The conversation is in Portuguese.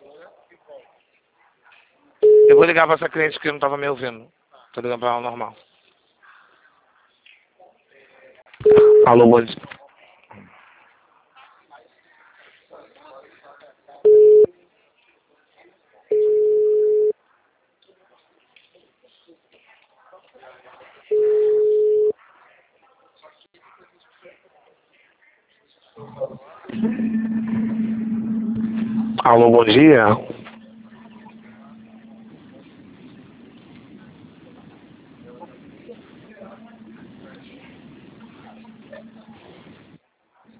Eu vou ligar para essa cliente que não estava me ouvindo. Tô ligando para ela normal. Alô, bom dia. Alô, bom dia.